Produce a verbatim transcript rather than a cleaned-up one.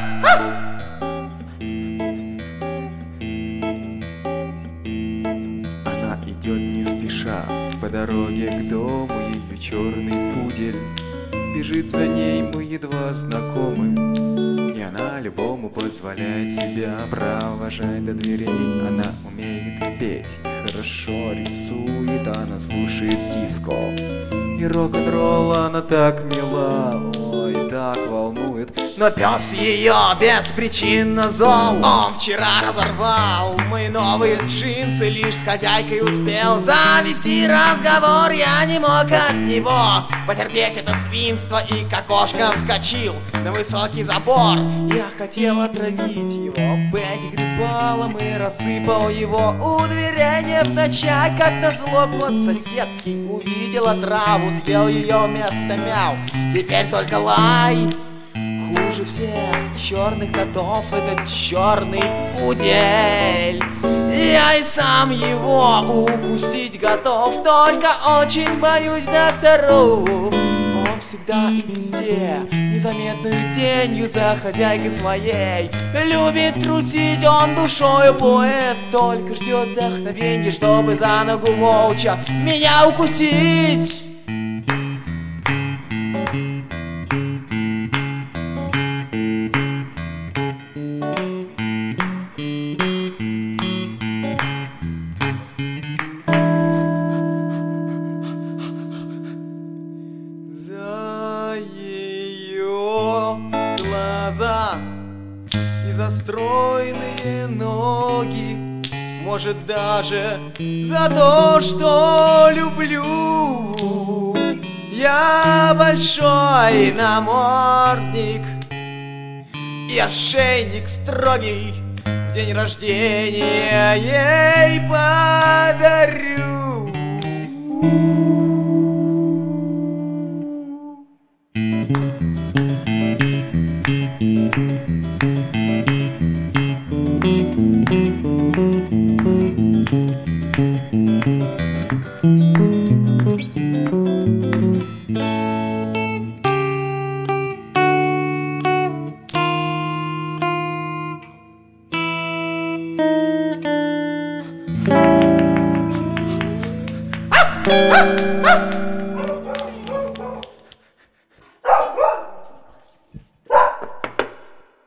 Она идет не спеша по дороге к дому, ее черный пудель бежит за ней, мы едва знакомы. И она любому позволяет себя провожать до дверей. Она умеет петь, хорошо рисует, она слушает диско и рок-н-ролл, она так мила, ой, так волнует. Но пес ее беспричинно зол. Он вчера разорвал мои новые джинсы, лишь с хозяйкой успел завести разговор. Я не мог от него потерпеть это свинство и как кошка вскочил на высокий забор. Я хотел отравить его пятигрипалом и рассыпал его у дверей невзначай. Как назло, кот соседский увидел отраву, съел ее вместо мяу. Теперь только лай. Хуже всех черных котов этот черный пудель. Я и сам его укусить готов, только очень боюсь докторов. Он всегда и везде незаметную тенью за хозяйкой своей любит трусить, он душою поэт, только ждет вдохновенья, чтобы за ногу молча меня укусить. Глаза и застроенные ноги, может даже за то, что люблю. Я большой намордник и ошейник строгий в день рождения ей подарю. Ah! Ah! Ah!